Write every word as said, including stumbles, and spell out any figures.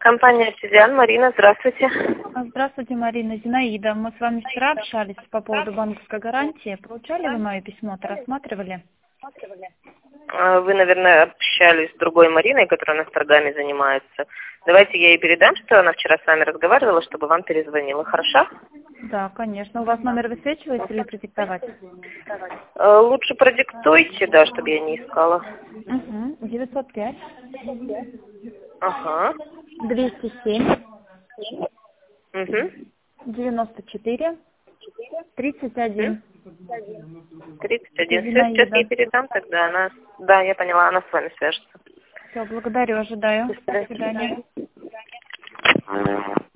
Компания «Обсидиан». Марина, здравствуйте. Здравствуйте, Марина. Зинаида. Мы с вами вчера общались по поводу банковской гарантии. Получали вы мое письмо-то, рассматривали? А, Вы, наверное, общались с другой Мариной, которая у нас торгами занимается. Давайте я ей передам, что она вчера с вами разговаривала, чтобы вам перезвонила. Хорошо? Да, конечно. У вас номер высвечивается или продиктовать? Э, Лучше продиктуйте, да, чтобы я не искала. Угу. девятьсот пять Ага. двести семь Угу. девяносто четыре тридцать один. тридцать один. Все, сейчас Зинаида. ей передам, тогда она... Да, я поняла, она с вами свяжется. Все, благодарю, ожидаю. До До свидания. свидания.